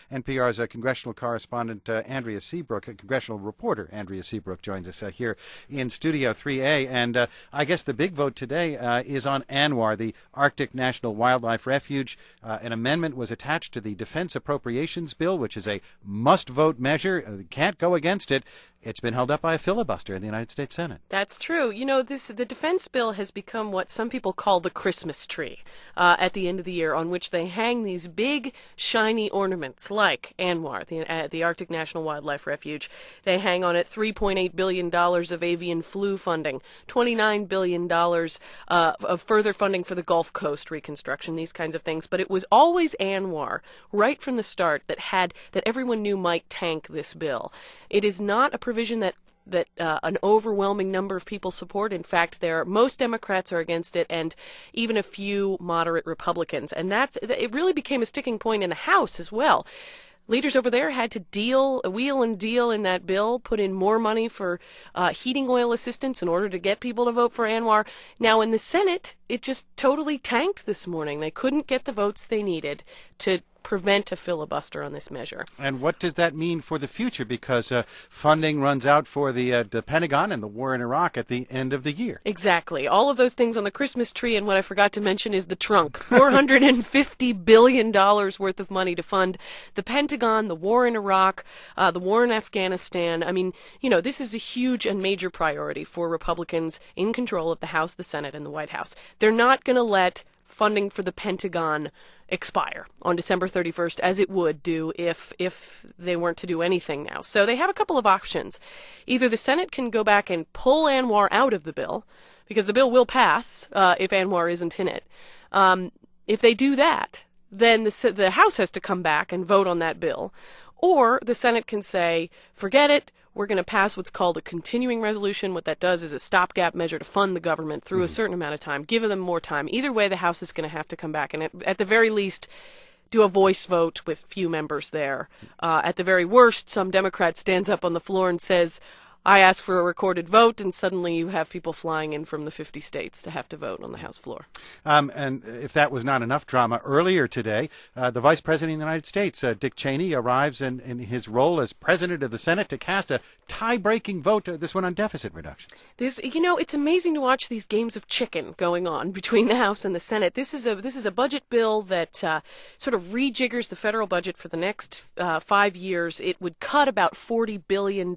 NPR's congressional correspondent Andrea Seabrook, congressional reporter Andrea Seabrook, joins us here in Studio 3A. And I guess the big vote today is on ANWR, the Arctic National Wildlife Refuge. An amendment was attached to the Defense Appropriations Bill, which is a must-vote measure. Can't go against it. It's been held up by a filibuster in the United States Senate. That's true. You know, the defense bill has become what some people call the Christmas tree at the end of the year, on which they hang these big, shiny ornaments like ANWR, the Arctic National Wildlife Refuge. They hang on it $3.8 billion of avian flu funding, $29 billion of further funding for the Gulf Coast reconstruction, these kinds of things. But it was always ANWR, right from the start, that everyone knew might tank this bill. It is not a provision that an overwhelming number of people support. In fact, most Democrats are against it, and even a few moderate Republicans. And it really became a sticking point in the House as well. Leaders over there had to wheel and deal in that bill, put in more money for heating oil assistance in order to get people to vote for ANWR. Now, in the Senate, it just totally tanked this morning. They couldn't get the votes they needed to prevent a filibuster on this measure. And what does that mean for the future? Because funding runs out for the Pentagon and the war in Iraq at the end of the year. Exactly. All of those things on the Christmas tree, and what I forgot to mention is the trunk. $450 billion worth of money to fund the Pentagon, the war in Iraq, the war in Afghanistan. I mean, you know, this is a huge and major priority for Republicans in control of the House, the Senate, and the White House. They're not going to let funding for the Pentagon expire on December 31st, as it would do if they weren't to do anything now. So they have a couple of options. Either the Senate can go back and pull ANWR out of the bill, because the bill will pass if ANWR isn't in it. If they do that, then the House has to come back and vote on that bill. Or the Senate can say, forget it, we're going to pass what's called a continuing resolution. What that does is a stopgap measure to fund the government through a certain amount of time, give them more time. Either way, the House is going to have to come back and, at the very least, do a voice vote with few members there. At the very worst, some Democrat stands up on the floor and says, I ask for a recorded vote, and suddenly you have people flying in from the 50 states to have to vote on the House floor. And if that was not enough drama, earlier today, the Vice President of the United States, Dick Cheney, arrives in his role as President of the Senate to cast a tie-breaking vote, this one on deficit reductions. It's amazing to watch these games of chicken going on between the House and the Senate. This is a budget bill that sort of rejiggers the federal budget for the next 5 years. It would cut about $40 billion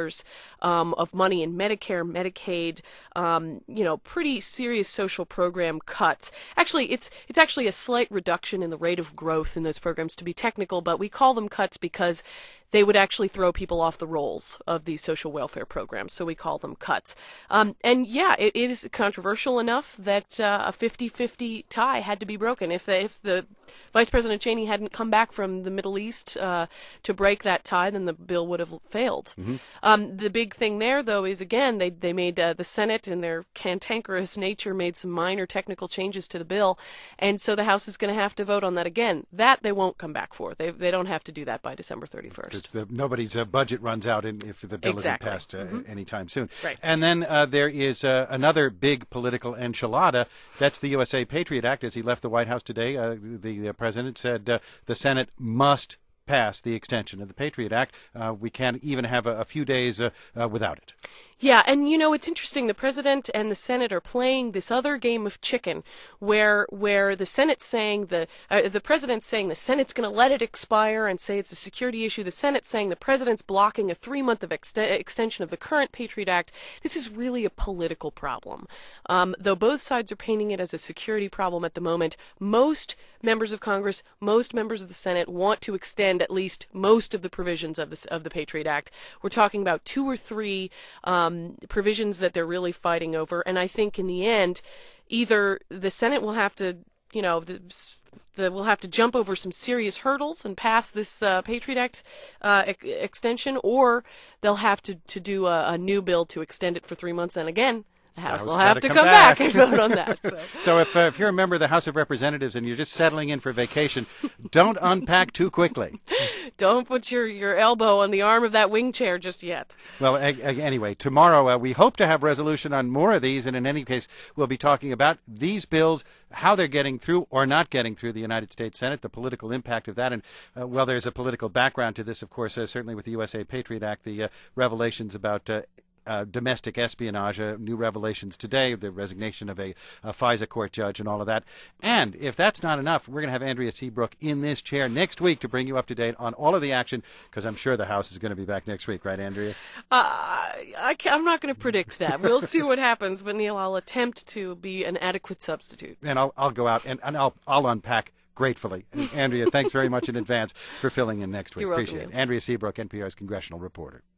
of money in Medicare, Medicaid, pretty serious social program cuts. Actually, it's actually a slight reduction in the rate of growth in those programs, to be technical, but we call them cuts because they would actually throw people off the rolls of these social welfare programs, so we call them cuts. It is controversial enough that a 50-50 tie had to be broken. If the Vice President Cheney hadn't come back from the Middle East to break that tie, then the bill would have failed. Mm-hmm. The big thing there, though, is, again, they made the Senate, in their cantankerous nature, made some minor technical changes to the bill, and so the House is going to have to vote on that again. That they won't come back for. They don't have to do that by December 31st. Nobody's budget runs out if the bill isn't passed anytime soon. Right. And then there is another big political enchilada. That's the USA Patriot Act. As he left the White House today, the president said the Senate must pass the extension of the Patriot Act. We can't even have a few days without it. Yeah, and it's interesting. The president and the Senate are playing this other game of chicken, where the Senate's saying the president's saying the Senate's going to let it expire and say it's a security issue. The Senate's saying the president's blocking a 3-month extension of the current Patriot Act. This is really a political problem. Though both sides are painting it as a security problem at the moment, most members of Congress, most members of the Senate want to extend at least most of the provisions of the Patriot Act. We're talking about 2 or 3 provisions that they're really fighting over, and I think in the end, either the Senate will have to, we'll have to jump over some serious hurdles and pass this Patriot Act extension, or they'll have to do a new bill to extend it for 3 months, and again, the House will have to come back and vote on that. So if you're a member of the House of Representatives and you're just settling in for vacation, don't unpack too quickly. Don't put your elbow on the arm of that wing chair just yet. Well, anyway, tomorrow we hope to have resolution on more of these, and in any case, we'll be talking about these bills, how they're getting through or not getting through the United States Senate, the political impact of that, and well, there's a political background to this, of course, certainly with the USA Patriot Act, the revelations about domestic espionage, new revelations today, the resignation of a FISA court judge and all of that. And if that's not enough, we're going to have Andrea Seabrook in this chair next week to bring you up to date on all of the action, because I'm sure the House is going to be back next week, right, Andrea? I'm not going to predict that. We'll see what happens, but Neil, I'll attempt to be an adequate substitute. And I'll go out and I'll unpack gratefully. And Andrea, thanks very much in advance for filling in next week. You're welcome. Appreciate it. Andrea Seabrook, NPR's congressional reporter.